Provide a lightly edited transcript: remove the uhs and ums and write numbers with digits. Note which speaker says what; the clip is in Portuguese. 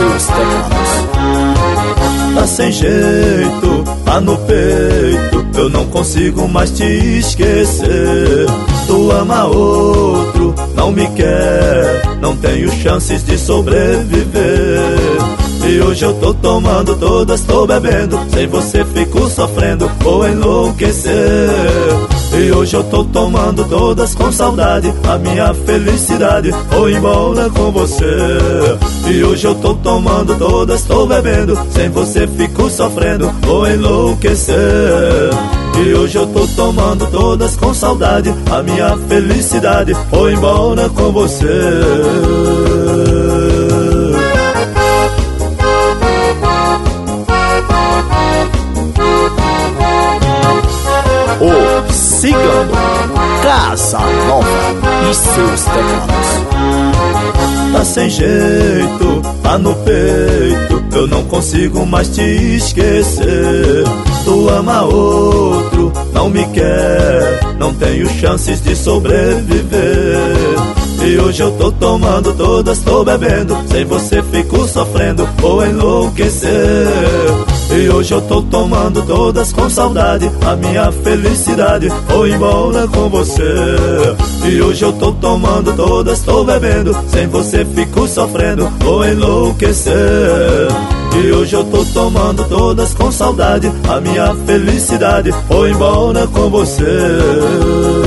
Speaker 1: seus teclados.
Speaker 2: Tá sem jeito, tá no peito, eu não consigo mais te esquecer. Tu ama outro, não me quer, não tenho chances de sobreviver. E hoje eu tô tomando todas, tô bebendo, sem você fico sofrendo, vou enlouquecer. E hoje eu tô tomando todas com saudade, a minha felicidade vou embora com você. E hoje eu tô tomando todas, tô bebendo, sem você fico sofrendo, vou enlouquecer. E hoje eu tô tomando todas com saudade, a minha felicidade vou embora com você.
Speaker 1: O Cigano, Casa Nova e seus teclados.
Speaker 2: Tá sem jeito, tá no peito, eu não consigo mais te esquecer. Tu ama outro, não me quer, não tenho chances de sobreviver. E hoje eu tô tomando todas, tô bebendo, sem você fico sofrendo, vou enlouquecer. E hoje eu tô tomando todas com saudade, a minha felicidade vou embora com você. E hoje eu tô tomando todas, tô bebendo, sem você fico sofrendo, vou enlouquecer. E hoje eu tô tomando todas com saudade, a minha felicidade vou embora com você.